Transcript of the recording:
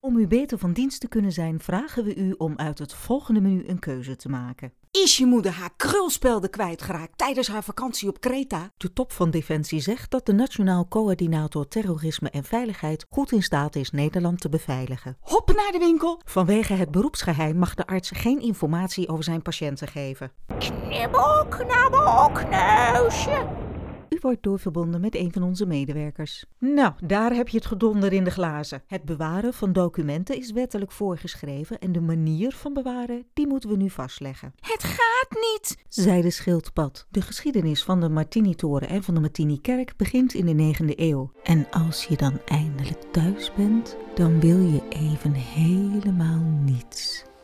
Om u beter van dienst te kunnen zijn, vragen we u om uit het volgende menu een keuze te maken. Is je moeder haar krulspelden kwijtgeraakt tijdens haar vakantie op Kreta? De top van Defensie zegt dat de Nationaal Coördinator Terrorisme en Veiligheid goed in staat is Nederland te beveiligen. Hop naar de winkel. Vanwege het beroepsgeheim mag de arts geen informatie over zijn patiënten geven. Knibbel, knabbel, kneusje. U wordt doorverbonden met een van onze medewerkers. Nou, daar heb je het gedonder in de glazen. Het bewaren van documenten is wettelijk voorgeschreven en de manier van bewaren, die moeten we nu vastleggen. Het gaat niet, zei de schildpad. De geschiedenis van de Martini-toren en van de Martini-kerk begint in de 9e eeuw. En als je dan eindelijk thuis bent, dan wil je even helemaal niets.